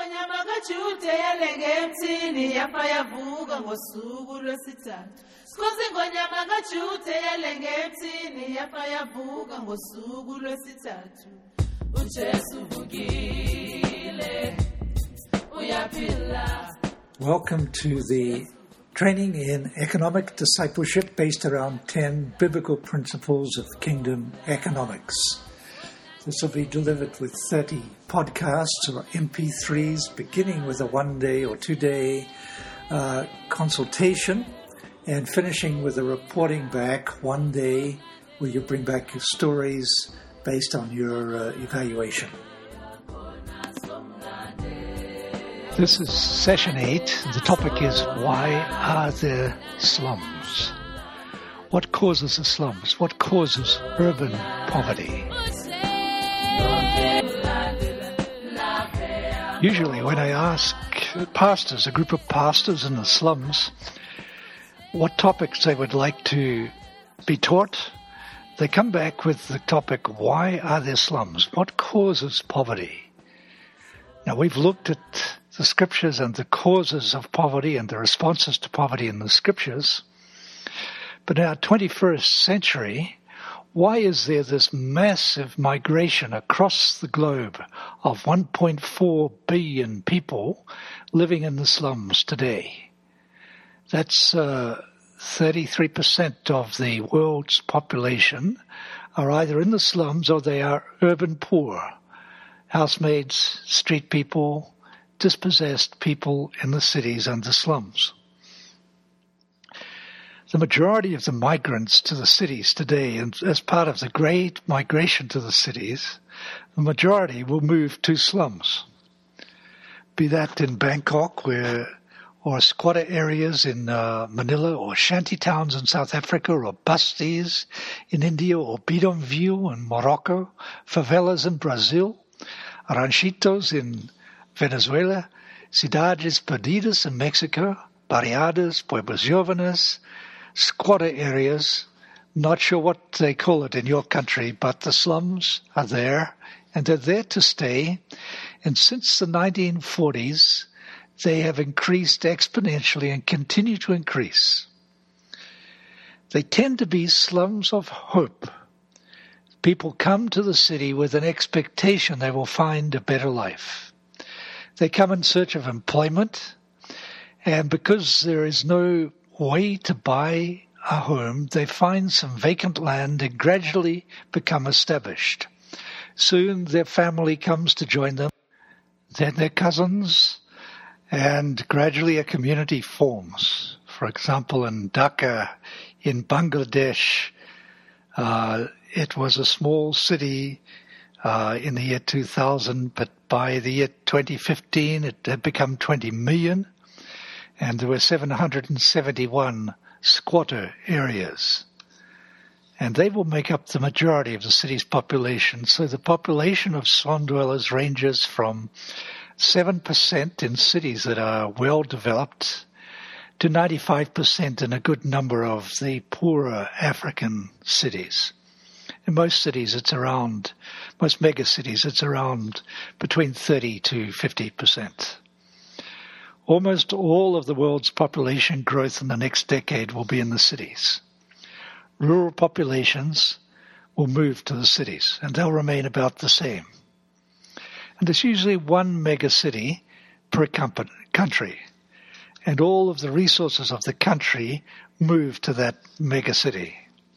Welcome to the training in economic discipleship based around 10 biblical principles of kingdom economics. This will be delivered with 30 podcasts or MP3s, beginning with a 1-day or 2-day consultation and finishing with a reporting back 1 day where you bring back your stories based on your evaluation. This is session 8. The topic is, why are there slums? What causes the slums? What causes urban poverty? Usually when I ask pastors, a group of pastors in the slums, what topics they would like to be taught, they come back with the topic, why are there slums? What causes poverty? Now we've looked at the scriptures and the causes of poverty and the responses to poverty in the scriptures. But in our 21st century, why is there this massive migration across the globe of 1.4 billion people living in the slums today? That's 33% of the world's population are either in the slums or they are urban poor, housemaids, street people, dispossessed people in the cities and the slums. The majority of the migrants to the cities today, and as part of the great migration to the cities, the majority will move to slums. Be that in Bangkok or squatter areas in Manila, or shanty towns in South Africa, or bastis in India, or bidonville in Morocco, favelas in Brazil, ranchitos in Venezuela, Ciudades Perdidas in Mexico, barriadas, pueblos jóvenes, squatter areas. Not sure what they call it in your country, but the slums are there, and they're there to stay. And since the 1940s, they have increased exponentially and continue to increase. They tend to be slums of hope. People come to the city with an expectation they will find a better life. They come in search of employment, and because there is no way to buy a home, they find some vacant land and gradually become established. Soon their family comes to join them, then their cousins, and gradually a community forms. For example, in Dhaka, in Bangladesh, it was a small city in the year 2000, but by the year 2015 it had become 20 million, and there were 771 squatter areas. And they will make up the majority of the city's population. So the population of slum dwellers ranges from 7% in cities that are well developed to 95% in a good number of the poorer African cities. In most cities, most mega cities, it's around between 30 to 50%. Almost all of the world's population growth in the next decade will be in the cities. Rural populations will move to the cities, and they'll remain about the same. And there's usually one mega city per country, and all of the resources of the country move to that mega city.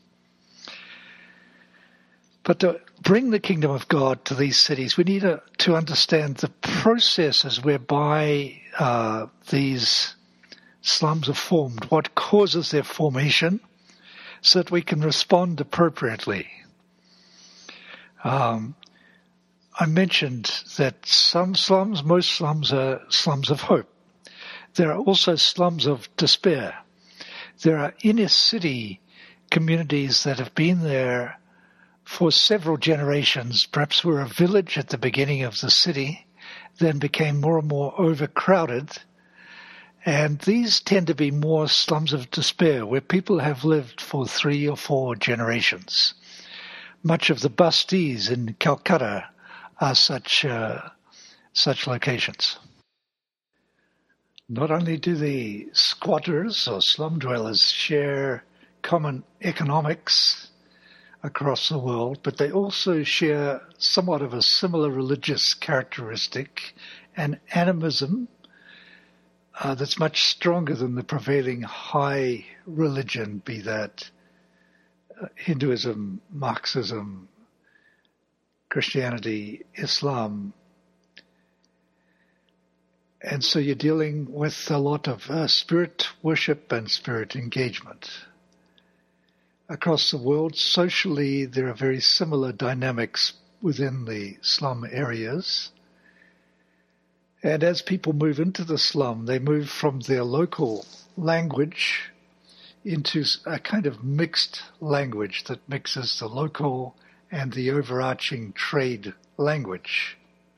But to bring the kingdom of God to these cities, we need to understand the processes whereby these slums are formed, what causes their formation, so that we can respond appropriately. I mentioned that most slums are slums of hope. There are also slums of despair. There are inner city communities that have been there for several generations, perhaps were a village at the beginning of the city, then became more and more overcrowded. And these tend to be more slums of despair, where people have lived for 3 or 4 generations. Much of the bastis in Calcutta are such locations. Not only do the squatters or slum dwellers share common economics across the world, but they also share somewhat of a similar religious characteristic, an animism that's much stronger than the prevailing high religion, be that Hinduism, Marxism, Christianity, Islam. And so you're dealing with a lot of spirit worship and spirit engagement. Across the world, socially, there are very similar dynamics within the slum areas. And as people move into the slum, they move from their local language into a kind of mixed language that mixes the local and the overarching trade language.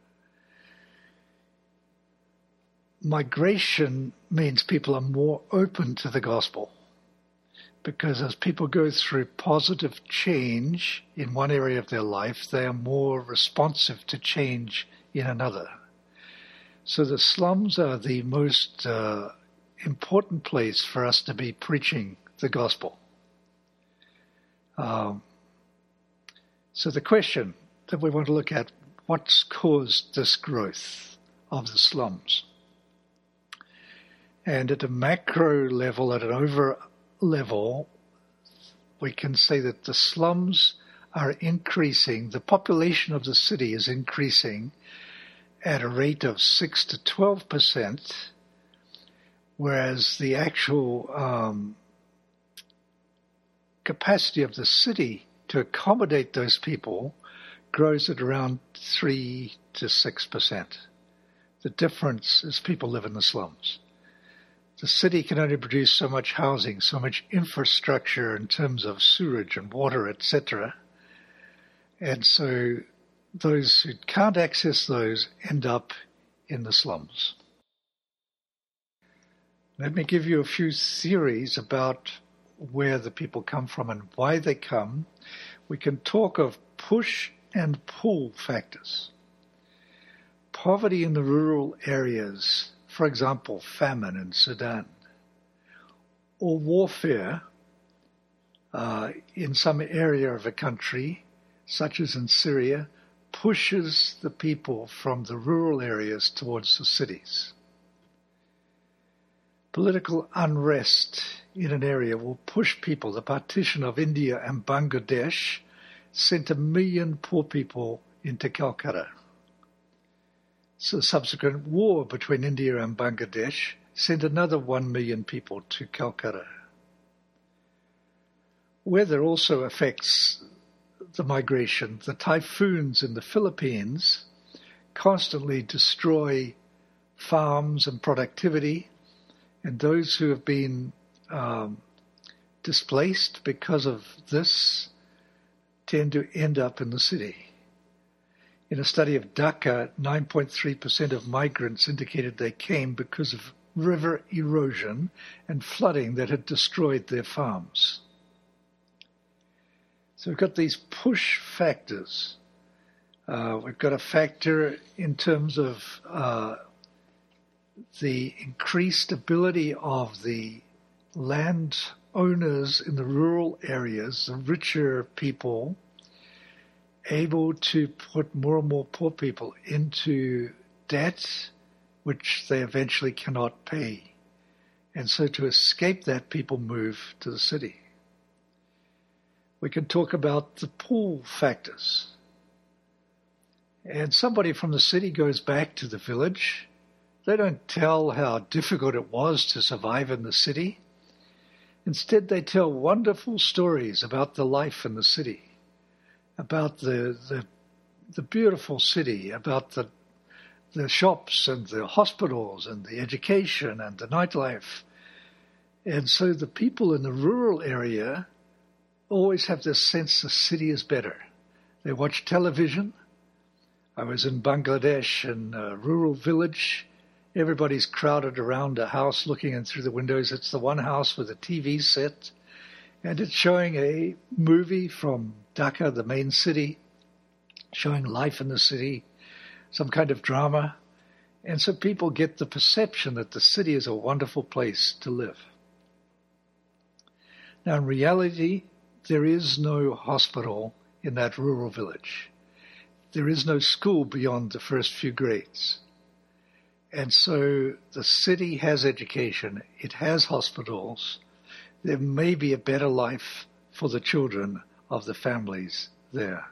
Migration means people are more open to the gospel, because as people go through positive change in one area of their life, they are more responsive to change in another. So the slums are the most important place for us to be preaching the gospel. So the question that we want to look at, what's caused this growth of the slums? And at a macro level, at an over level, we can say that the slums are increasing. The population of the city is increasing at a rate of 6 to 12%, whereas the actual capacity of the city to accommodate those people grows at around 3 to 6%. The difference is people live in the slums. The city can only produce so much housing, so much infrastructure in terms of sewage and water, etc. And so those who can't access those end up in the slums. Let me give you a few theories about where the people come from and why they come. We can talk of push and pull factors. Poverty in the rural areas, for example, famine in Sudan, or warfare in some area of a country, such as in Syria, pushes the people from the rural areas towards the cities. Political unrest in an area will push people. The partition of India and Bangladesh sent 1 million poor people into Calcutta. So the subsequent war between India and Bangladesh sent another 1 million people to Calcutta. Weather also affects the migration. The typhoons in the Philippines constantly destroy farms and productivity, and those who have been displaced because of this tend to end up in the city. In a study of Dhaka, 9.3% of migrants indicated they came because of river erosion and flooding that had destroyed their farms. So we've got these push factors. We've got a factor in terms of the increased ability of the land owners in the rural areas, the richer people, able to put more and more poor people into debt, which they eventually cannot pay. And so to escape that, people move to the city. We can talk about the pull factors. And somebody from the city goes back to the village. They don't tell how difficult it was to survive in the city. Instead, they tell wonderful stories about the life in the city, about the beautiful city, about the shops and the hospitals and the education and the nightlife. And so the people in the rural area always have this sense the city is better. They watch television. I was in Bangladesh in a rural village. Everybody's crowded around a house looking in through the windows. It's the one house with a TV set, and it's showing a movie from Dhaka, the main city, showing life in the city, some kind of drama. And so people get the perception that the city is a wonderful place to live. Now, in reality, there is no hospital in that rural village. There is no school beyond the first few grades. And so the city has education. It has hospitals. There may be a better life for the children of the families there.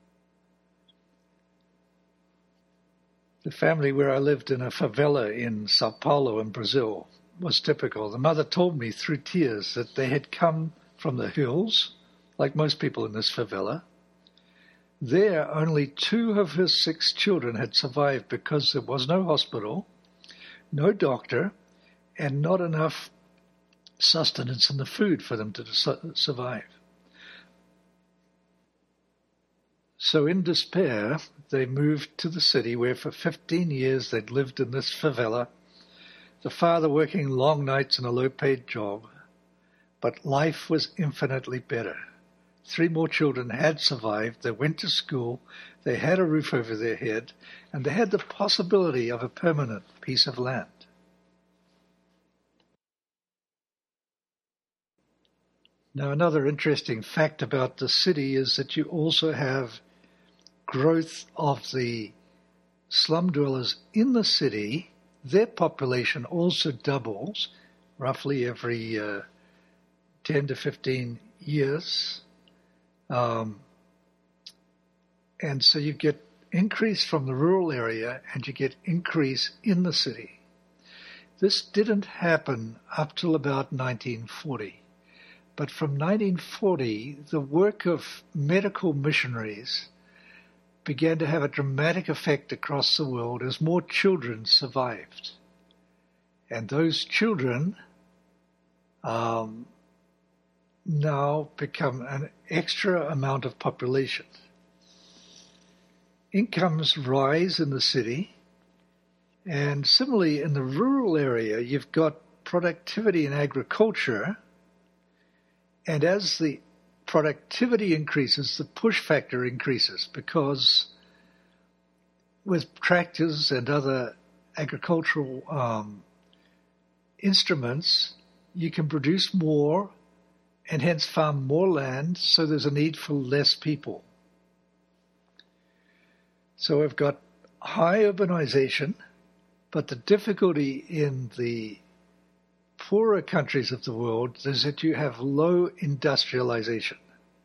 The family where I lived in a favela in Sao Paulo in Brazil was typical. The mother told me through tears that they had come from the hills, like most people in this favela. There, only 2 of her 6 children had survived because there was no hospital, no doctor, and not enough sustenance in the food for them to survive. So in despair, they moved to the city where for 15 years they'd lived in this favela, the father working long nights in a low-paid job. But life was infinitely better. 3 more children had survived. They went to school. They had a roof over their head. And they had the possibility of a permanent piece of land. Now, another interesting fact about the city is that you also have growth of the slum dwellers in the city. Their population also doubles roughly every 10 to 15 years. And so you get increase from the rural area and you get increase in the city. This didn't happen up till about 1940. But from 1940, the work of medical missionaries began to have a dramatic effect across the world as more children survived. And those children now become an extra amount of population. Incomes rise in the city, and similarly in the rural area, you've got productivity in agriculture, and as the productivity increases, the push factor increases, because with tractors and other agricultural instruments, you can produce more and hence farm more land, so there's a need for less people. So we've got high urbanization, but the difficulty in the poorer countries of the world is that you have low industrialization.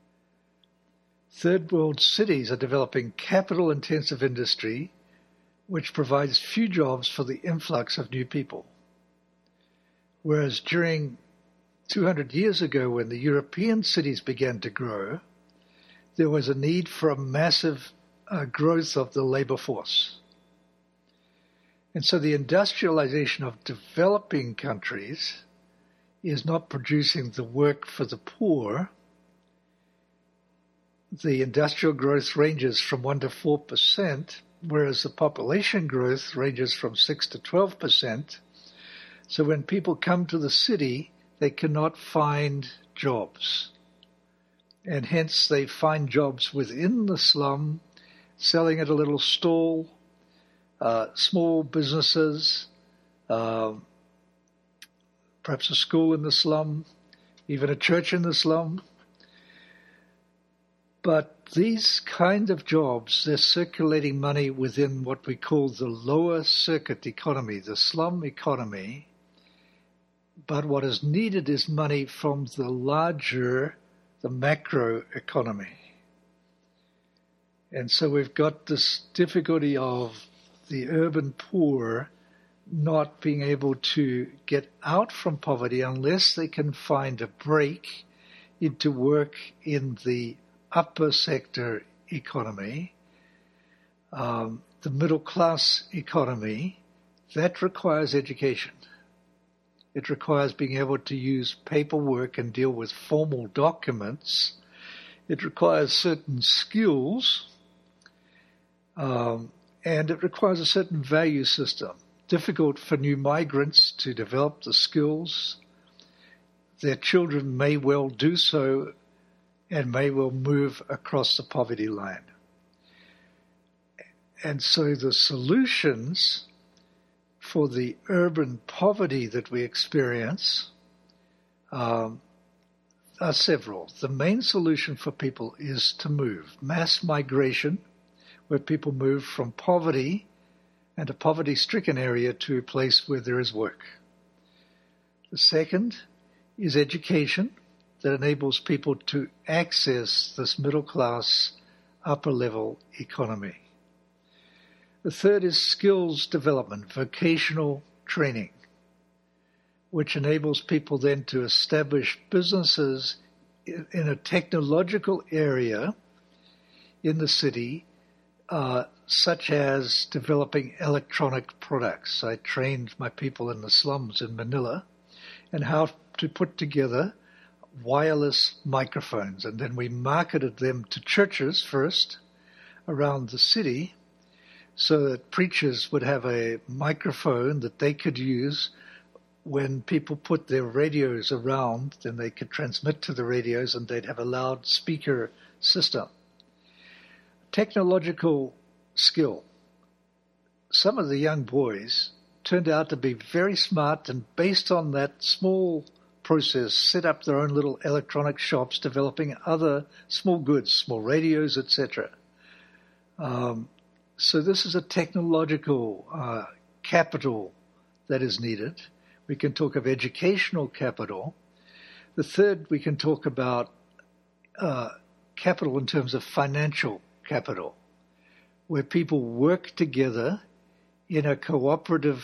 Third world cities are developing capital-intensive industry, which provides few jobs for the influx of new people. Whereas during 200 years ago, when the European cities began to grow, there was a need for a massive growth of the labor force. And so the industrialization of developing countries is not producing the work for the poor. The industrial growth ranges from 1 to 4%, whereas the population growth ranges from 6 to 12%. So when people come to the city, they cannot find jobs. And hence they find jobs within the slum, selling at a little stall, small businesses, perhaps a school in the slum, even a church in the slum. But these kind of jobs, they're circulating money within what we call the lower circuit economy, the slum economy. But what is needed is money from the larger, the macro economy. And so we've got this difficulty of the urban poor not being able to get out from poverty unless they can find a break into work in the upper sector economy, the middle class economy. That requires education. It requires being able to use paperwork and deal with formal documents. It requires certain skills, and it requires a certain value system. Difficult for new migrants to develop the skills. Their children may well do so and may well move across the poverty line. And so the solutions for the urban poverty that we experience are several. The main solution for people is to move. Mass migration, where people move from poverty and a poverty-stricken area to a place where there is work. The second is education that enables people to access this middle-class, upper-level economy. The third is skills development, vocational training, which enables people then to establish businesses in a technological area in the city, such as developing electronic products. I trained my people in the slums in Manila and how to put together wireless microphones. And then we marketed them to churches first around the city so that preachers would have a microphone that they could use when people put their radios around. Then they could transmit to the radios and they'd have a loudspeaker system. Technological skill. Some of the young boys turned out to be very smart, and based on that small process, set up their own little electronic shops, developing other small goods, small radios, etc. So this is a technological capital that is needed. We can talk of educational capital. The third, we can talk about capital in terms of financial capital, where people work together in a cooperative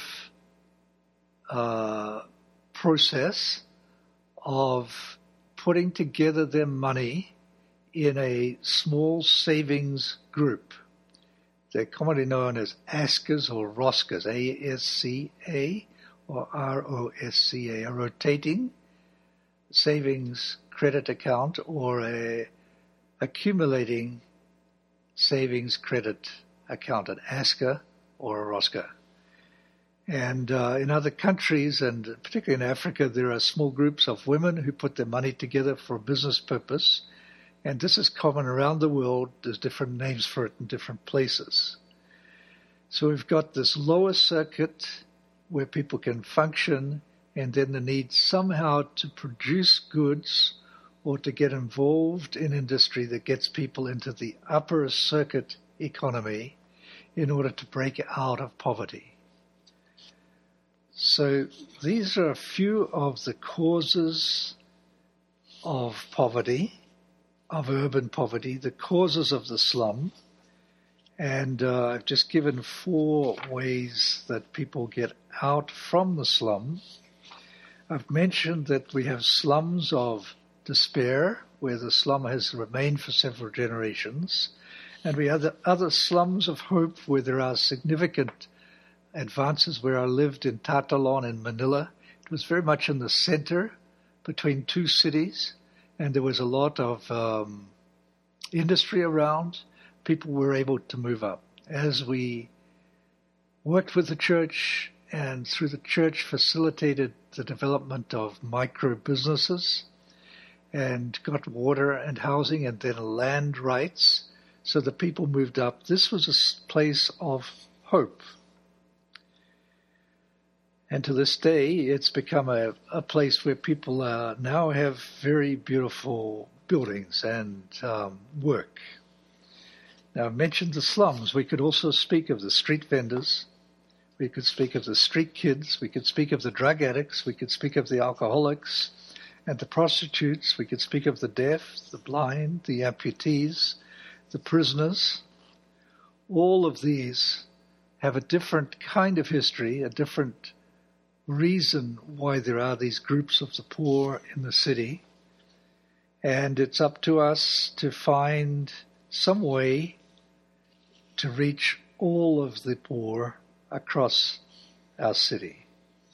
process of putting together their money in a small savings group. They're commonly known as ASCAs or ROSCAs, A-S-C-A or R-O-S-C-A, a rotating savings credit account or a accumulating savings credit account, an ASCA or a ROSCA. And in other countries, and particularly in Africa, there are small groups of women who put their money together for a business purpose. And this is common around the world. There's different names for it in different places. So we've got this lower circuit where people can function, and then the need somehow to produce goods or to get involved in industry that gets people into the upper circuit economy in order to break out of poverty. So these are a few of the causes of poverty, of urban poverty, the causes of the slum. And I've just given 4 ways that people get out from the slum. I've mentioned that we have slums of despair, where the slum has remained for several generations. And we have other slums of hope where there are significant advances. Where I lived in Tatalon in Manila, it was very much in the center between 2 cities, and there was a lot of industry around. People were able to move up. As we worked with the church and through the church facilitated the development of micro businesses and got water and housing and then land rights, so the people moved up. This was a place of hope. And to this day, it's become a place where people now have very beautiful buildings and work. Now, I've mentioned the slums. We could also speak of the street vendors. We could speak of the street kids. We could speak of the drug addicts. We could speak of the alcoholics and the prostitutes. We could speak of the deaf, the blind, the amputees, the prisoners. All of these have a different kind of history, a different reason why there are these groups of the poor in the city. And it's up to us to find some way to reach all of the poor across our city.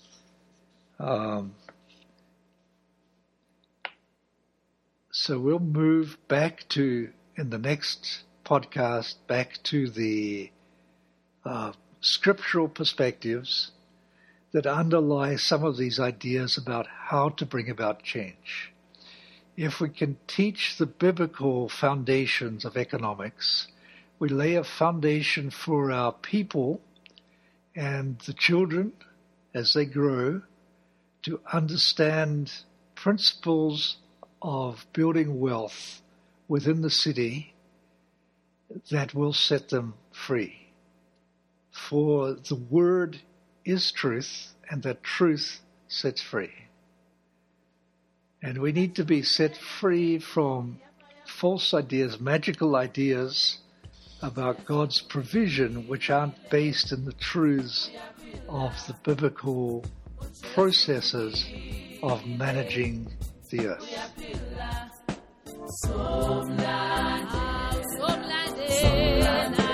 So we'll move back to, in the next podcast, back to the scriptural perspectives that underlie some of these ideas about how to bring about change. If we can teach the biblical foundations of economics, we lay a foundation for our people and the children, as they grow, to understand principles of building wealth within the city that will set them free. For the word is truth, and that truth sets free. And we need to be set free from false ideas, magical ideas about God's provision, which aren't based in the truths of the biblical processes of managing the earth. So blinded, so blinded.